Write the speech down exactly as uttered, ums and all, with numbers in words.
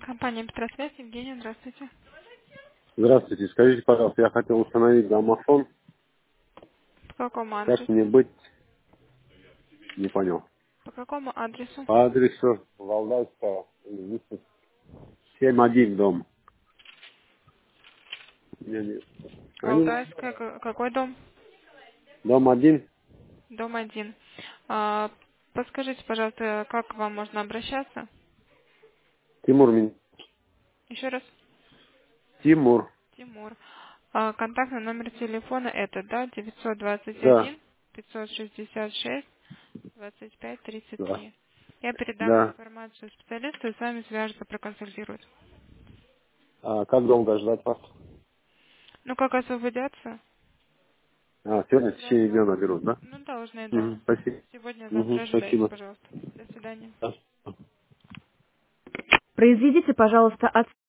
Компания Петросвязь, Евгения, здравствуйте. Здравствуйте, скажите, пожалуйста, я хотел установить домофон. По какому Как мне адресу? быть? Не понял. По какому адресу? По адресу Валдайского, семь один дом. Не, не. Они, Валдайская, к- какой дом? дом один, Дом один. А, подскажите, пожалуйста, как к вам можно обращаться? Тимур, меня- Еще раз. Тимур, Тимур. А, контактный номер телефона это, да, девятьсот двадцать да, один пятьсот шестьдесят шесть двадцать пять тридцать да, три. Я передам да. информацию специалисту и с вами свяжется, проконсультирует. А как долго ждать вас? Ну, как освободятся? А, сегодня в течение Завтра. дня наберут, да? Ну, должны, да. Мгм, спасибо. Сегодня, Мгм, завтра ожидайте, спасибо. пожалуйста. До свидания. Да. Произведите, пожалуйста, от